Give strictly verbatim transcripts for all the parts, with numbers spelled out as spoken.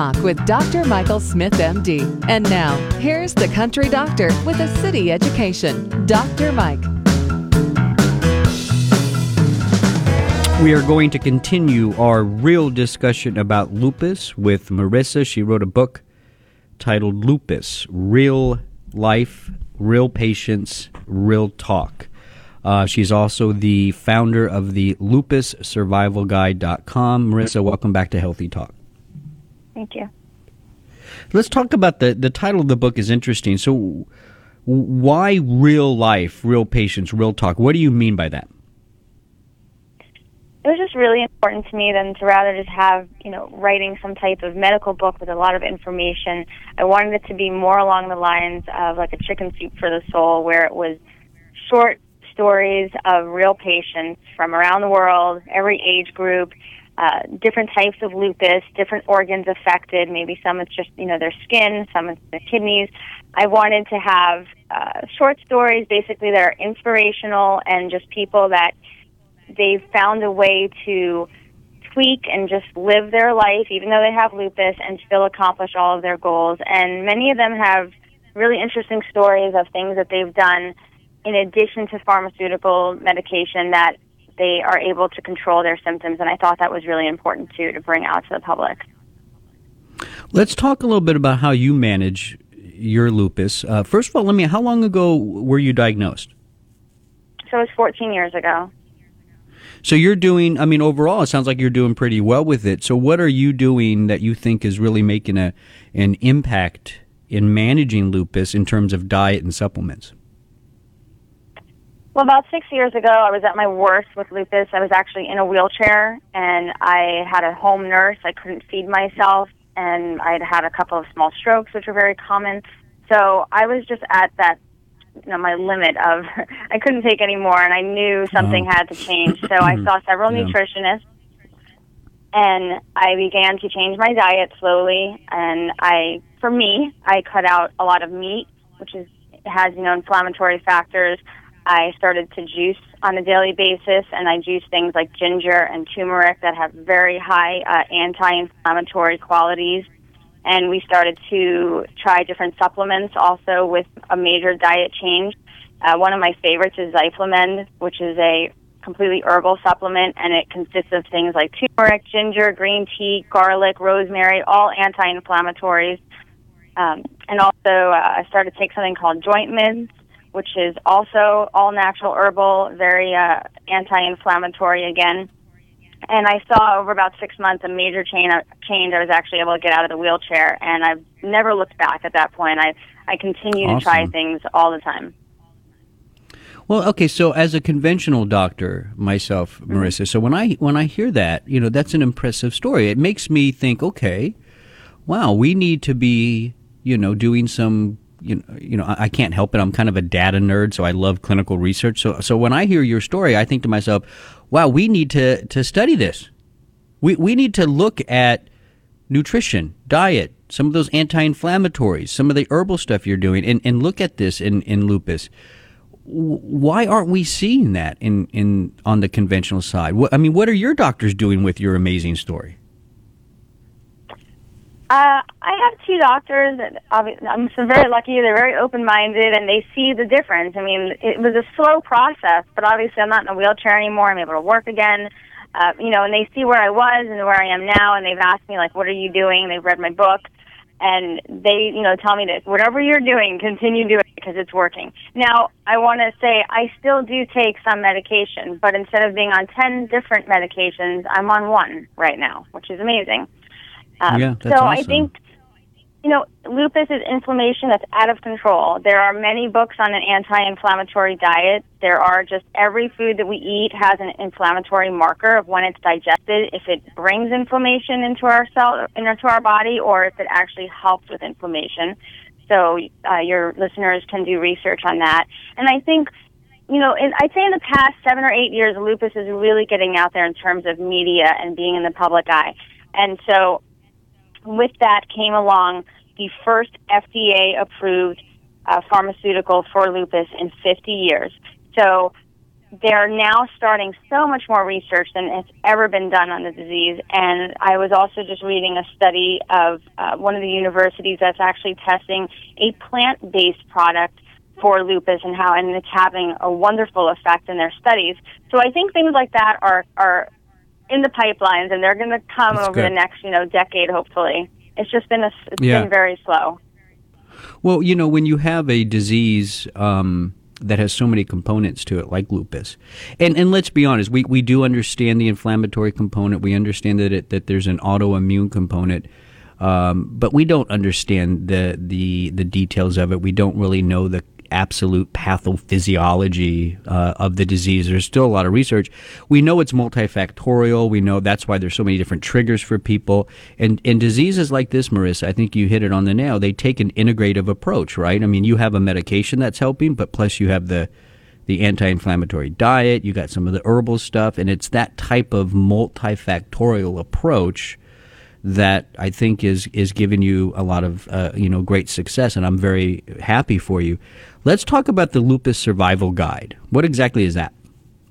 Talk with Doctor Michael Smith, M D. And now, here's the country doctor with a city education, Doctor Mike. We are going to continue our real discussion about lupus with Marissa. She wrote a book titled Lupus, Real Life, Real Patients, Real Talk. Uh, she's also the founder of the lupus survival guide dot com. Marissa, welcome back to Healthy Talk. Thank you. Let's talk about the, the title of the book is interesting. So why real life, real patients, real talk? What do you mean by that? It was just really important to me than to rather just have, you know, writing some type of medical book with a lot of information. I wanted it to be more along the lines of like a chicken soup for the soul, where it was short stories of real patients from around the world, every age group, uh, different types of lupus, different organs affected. Maybe some it's just, you know, their skin, some it's the kidneys. I wanted to have uh, short stories basically that are inspirational and just people that they've found a way to tweak and just live their life, even though they have lupus, and still accomplish all of their goals. And many of them have really interesting stories of things that they've done in addition to pharmaceutical medication that they are able to control their symptoms. And I thought that was really important, too, to bring out to the public. Let's talk a little bit about how you manage your lupus. Uh, first of all, let me, how long ago were you diagnosed? So it was fourteen years ago. So you're doing, I mean, overall, it sounds like you're doing pretty well with it. So what are you doing that you think is really making a an impact in managing lupus in terms of diet and supplements? Well, about six years ago, I was at my worst with lupus. I was actually in a wheelchair, and I had a home nurse. I couldn't feed myself, and I had had a couple of small strokes, which were very common. So I was just at that, you know, my limit of I couldn't take any more, and I knew something Oh. had to change. So I saw several Yeah. nutritionists, and I began to change my diet slowly. And I, for me, I cut out a lot of meat, which is has, you know, inflammatory factors. I started to juice on a daily basis, and I juice things like ginger and turmeric that have very high uh, anti-inflammatory qualities. And we started to try different supplements also with a major diet change. Uh, one of my favorites is Zyflamend, which is a completely herbal supplement, and it consists of things like turmeric, ginger, green tea, garlic, rosemary, all anti-inflammatories. Um, and also uh, I started to take something called Joint Mids, which is also all natural herbal, very uh, anti-inflammatory again. And I saw over about six months a major change. Change. I was actually able to get out of the wheelchair, and I've never looked back at that point. I I continue Awesome. to try things all the time. Well, okay, so as a conventional doctor myself, Mm-hmm. Marissa, so when I when I hear that, you know, that's an impressive story. It makes me think, okay, wow, we need to be, you know, doing some, you know, you know, I, I can't help it. I'm kind of a data nerd, so I love clinical research. So so when I hear your story, I think to myself, wow, we need to, to study this. We we need to look at nutrition, diet, some of those anti-inflammatories, some of the herbal stuff you're doing, and, and look at this in, in lupus. Why aren't we seeing that in, in on the conventional side? What, I mean, what are your doctors doing with your amazing story? Uh, I have two doctors that obviously, I'm so very lucky. They're very open-minded, and they see the difference. I mean, it was a slow process, but obviously I'm not in a wheelchair anymore. I'm able to work again. Uh, you know, and they see where I was and where I am now, and they've asked me, like, what are you doing? They've read my book, and they, you know, tell me that whatever you're doing, continue doing it because it's working. Now, I want to say I still do take some medication, but instead of being on ten different medications, I'm on one right now, which is amazing. Um, Yeah, that's so awesome. I think, you know, lupus is inflammation that's out of control. There are many books on an anti-inflammatory diet. There are just every food that we eat has an inflammatory marker of when it's digested, if it brings inflammation into our cell, into our body, or if it actually helps with inflammation. So uh, your listeners can do research on that. And I think, you know, in, I'd say in the past seven or eight years, lupus is really getting out there in terms of media and being in the public eye. And so with that came along the first F D A-approved uh, pharmaceutical for lupus in fifty years. So they're now starting so much more research than has ever been done on the disease. And I was also just reading a study of uh, one of the universities that's actually testing a plant-based product for lupus and how, and it's having a wonderful effect in their studies. So I think things like that are, are in the pipelines, and they're going to come That's over good. the next, you know, decade, hopefully. It's just been a, it's Yeah. been very slow. Well, you know, when you have a disease um, that has so many components to it, like lupus, and and let's be honest, we, we do understand the inflammatory component. We understand that it, that there's an autoimmune component, um, but we don't understand the the the details of it. We don't really know the absolute pathophysiology uh, of the disease. There's still a lot of research. We know it's multifactorial. We know that's why there's so many different triggers for people. And and diseases like this, Marissa, I think you hit it on the nail. They take an integrative approach, right? I mean, you have a medication that's helping, but plus you have the the anti-inflammatory diet. You got some of the herbal stuff, and it's that type of multifactorial approach that I think is is giving you a lot of uh, you know great success, and I'm very happy for you. Let's talk about the Lupus Survival Guide. What exactly is that?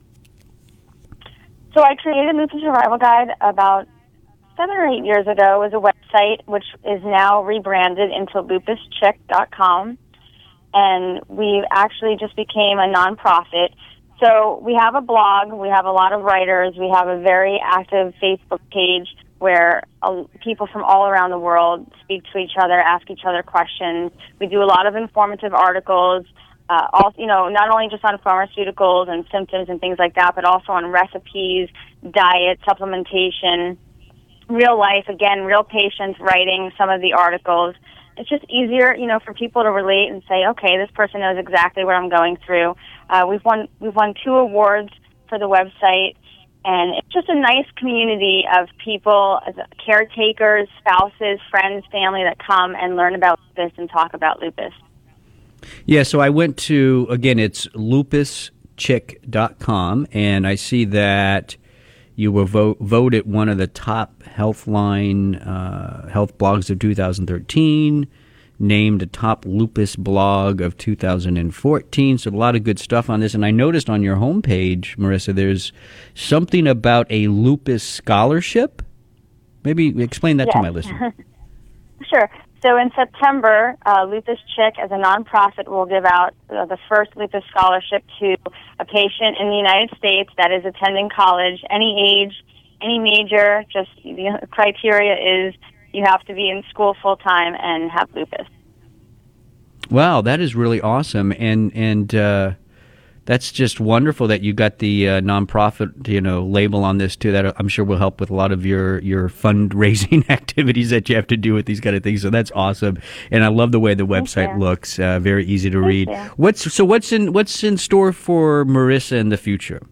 So I created Lupus Survival Guide about seven or eight years ago. It was a website which is now rebranded into lupus chick dot com, and we actually just became a nonprofit. So we have a blog, we have a lot of writers, we have a very active Facebook page where uh, people from all around the world speak to each other, ask each other questions. We do a lot of informative articles, uh, all, you know, not only just on pharmaceuticals and symptoms and things like that, but also on recipes, diet, supplementation, real life, again, real patients writing some of the articles. It's just easier, you know, for people to relate and say, okay, this person knows exactly what I'm going through. Uh, we've won we've won two awards for the website. And it's just a nice community of people, caretakers, spouses, friends, family that come and learn about lupus and talk about lupus. Yeah, so I went to, again, it's lupus chick dot com, and I see that you were vo- voted one of the top Healthline uh, health blogs of two thousand thirteen, named a top lupus blog of two thousand fourteen. So a lot of good stuff on this. And I noticed on your homepage, Marissa, there's something about a lupus scholarship. Maybe explain that Yes. to my listener. Sure. So in September, uh, Lupus Chick, as a nonprofit, will give out uh, the first lupus scholarship to a patient in the United States that is attending college, any age, any major. Just the criteria is you have to be in school full time and have lupus. Wow, that is really awesome, and and uh, that's just wonderful that you got the uh, nonprofit, you know, label on this too. That I'm sure will help with a lot of your your fundraising activities that you have to do with these kind of things. So that's awesome, and I love the way the website looks. Uh, very easy to Thank read. you. What's so what's in what's in store for Marissa in the future?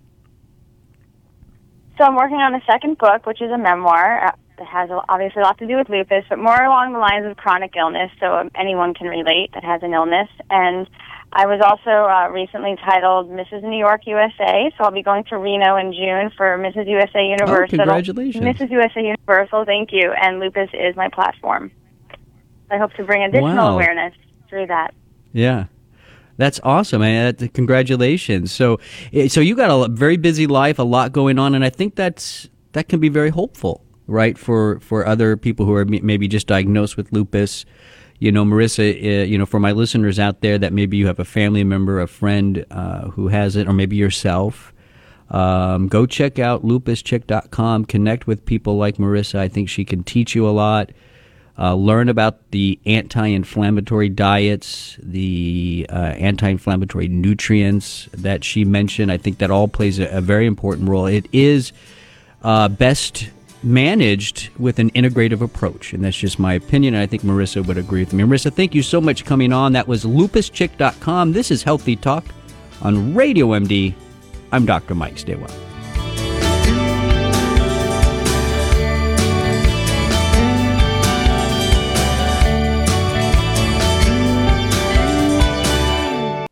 So I'm working on a second book, which is a memoir. Uh, It has obviously a lot to do with lupus, but more along the lines of chronic illness, so um, anyone can relate that has an illness. And I was also uh, recently titled Missus New York U S A, so I'll be going to Reno in June for Missus U S A Universal. Oh, congratulations. Missus U S A Universal, thank you. And lupus is my platform. I hope to bring additional Wow. awareness through that. Yeah. That's awesome, man. That- Congratulations. So, eh, so you got a very busy life, a lot going on, and I think that's that can be very hopeful, right, for, for other people who are m- maybe just diagnosed with lupus. You know, Marissa, uh, you know, for my listeners out there that maybe you have a family member, a friend uh, who has it, or maybe yourself, um, go check out lupus chick dot com. Connect with people like Marissa. I think she can teach you a lot. Uh, learn about the anti-inflammatory diets, the uh, anti-inflammatory nutrients that she mentioned. I think that all plays a, a very important role. It is uh, best managed with an integrative approach, and that's just my opinion, and I think Marissa would agree with me. Marissa, thank you so much for coming on. That was lupus chick dot com. This is Healthy Talk on Radio M D. I'm Doctor Mike. Stay well.